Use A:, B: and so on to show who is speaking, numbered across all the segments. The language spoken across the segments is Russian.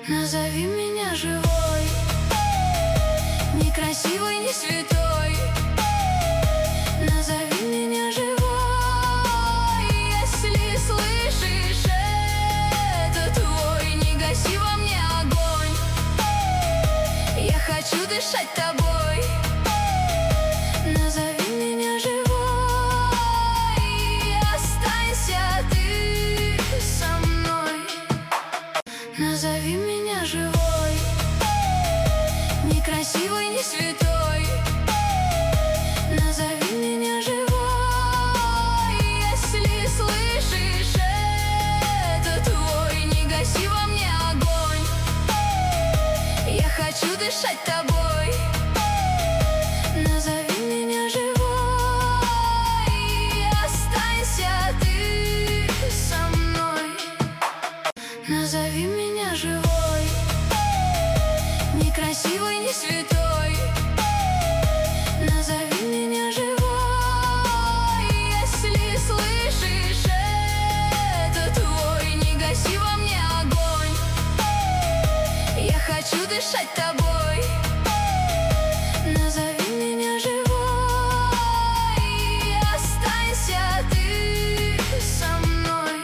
A: Назови меня живой, некрасивой, не святой. Назови меня живой, если слышишь это твой. Не гаси во мне огонь, я хочу дышать тобой. Назови меня живой, останься ты со мной. Назови меня живой, некрасивой, не святой. Назови меня живой, если слышишь это твой. Не гаси во мне огонь, я хочу дышать тобой. Назови меня живой, останься ты со мной. Назови меня живой, некрасивой, не святой. Назови меня живой, если слышишь это твой. Не гаси во мне огонь, я хочу дышать тобой. Назови меня живой, останься ты со мной.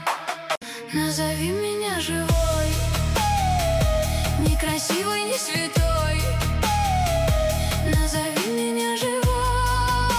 A: Назови меня живой, некрасивой, не святой.